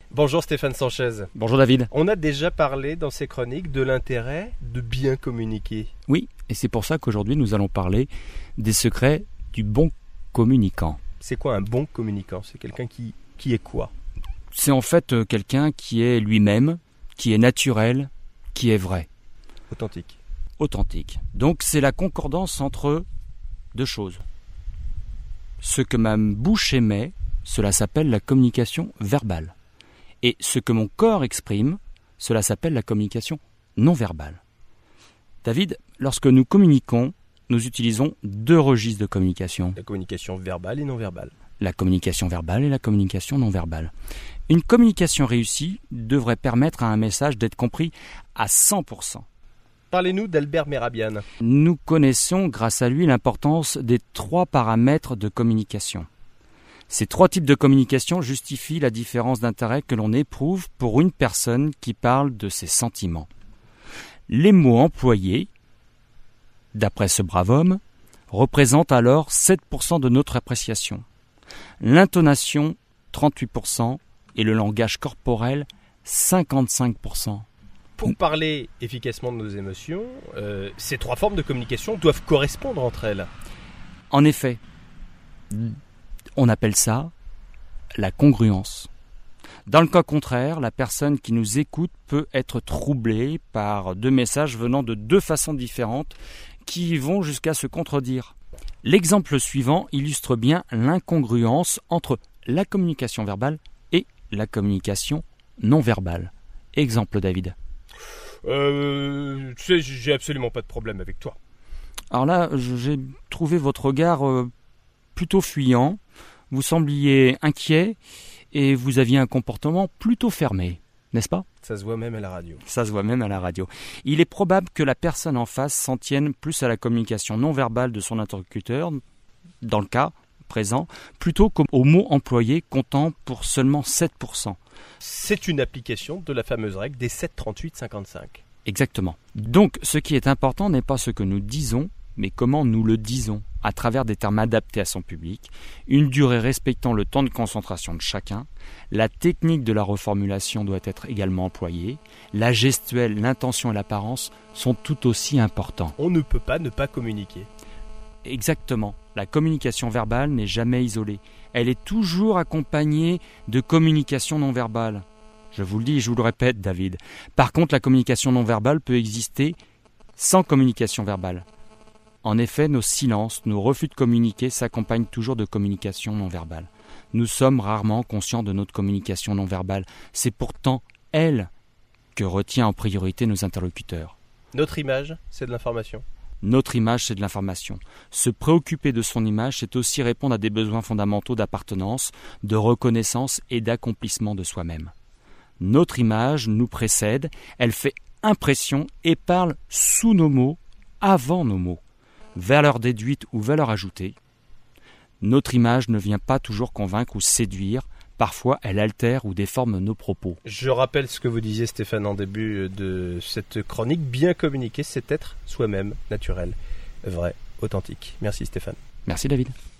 Bonjour Stéphane Sanchez. Bonjour David. On a déjà parlé dans ces chroniques de l'intérêt de bien communiquer. Oui, et c'est pour ça qu'aujourd'hui nous allons parler des secrets du bon communicant. C'est quoi un bon communicant? C'est quelqu'un qui est quoi? C'est en fait quelqu'un qui est lui-même, qui est naturel, qui est vrai. Authentique. Donc c'est la concordance entre deux choses. Ce que ma bouche émet, cela s'appelle la communication verbale. Et ce que mon corps exprime, cela s'appelle la communication non verbale. David, lorsque nous communiquons, nous utilisons deux registres de communication. La communication verbale et non verbale. La communication verbale et la communication non verbale. Une communication réussie devrait permettre à un message d'être compris à 100%. Parlez-nous d'Albert Mehrabian. Nous connaissons grâce à lui l'importance des 3 paramètres de communication. Ces 3 types de communication justifient la différence d'intérêt que l'on éprouve pour une personne qui parle de ses sentiments. Les mots employés, d'après ce brave homme, représentent alors 7% de notre appréciation. L'intonation, 38%, et le langage corporel, 55%. Pour parler efficacement de nos émotions, ces 3 formes de communication doivent correspondre entre elles. En effet, on appelle ça la congruence. Dans le cas contraire, la personne qui nous écoute peut être troublée par 2 messages venant de 2 façons différentes qui vont jusqu'à se contredire. L'exemple suivant illustre bien l'incongruence entre la communication verbale et la communication non verbale. Exemple, David. Tu sais, j'ai absolument pas de problème avec toi. Alors là, j'ai trouvé votre regard plutôt fuyant. Vous sembliez inquiet et vous aviez un comportement plutôt fermé, n'est-ce pas? Ça se voit même à la radio. Il est probable que la personne en face s'en tienne plus à la communication non verbale de son interlocuteur, dans le cas présent, plutôt qu'aux mots employés comptant pour seulement 7%. C'est une application de la fameuse règle des 7-38-55. Exactement. Donc, ce qui est important n'est pas ce que nous disons, mais comment nous le disons, à travers des termes adaptés à son public, une durée respectant le temps de concentration de chacun, la technique de la reformulation doit être également employée, la gestuelle, l'intention et l'apparence sont tout aussi importants. On ne peut pas ne pas communiquer. Exactement. La communication verbale n'est jamais isolée. Elle est toujours accompagnée de communication non verbale. Je vous le dis et je vous le répète, David. Par contre, la communication non verbale peut exister sans communication verbale. En effet, nos silences, nos refus de communiquer s'accompagnent toujours de communication non verbale. Nous sommes rarement conscients de notre communication non verbale. C'est pourtant elle que retient en priorité nos interlocuteurs. Notre image, c'est de l'information. Notre image, c'est de l'information. Se préoccuper de son image, c'est aussi répondre à des besoins fondamentaux d'appartenance, de reconnaissance et d'accomplissement de soi-même. Notre image nous précède, elle fait impression et parle sous nos mots, avant nos mots. Valeur déduite ou valeur ajoutée. Notre image ne vient pas toujours convaincre ou séduire, parfois elle altère ou déforme nos propos. Je rappelle ce que vous disiez Stéphane en début de cette chronique, bien communiquer, c'est être soi-même, naturel, vrai, authentique. Merci Stéphane. Merci David.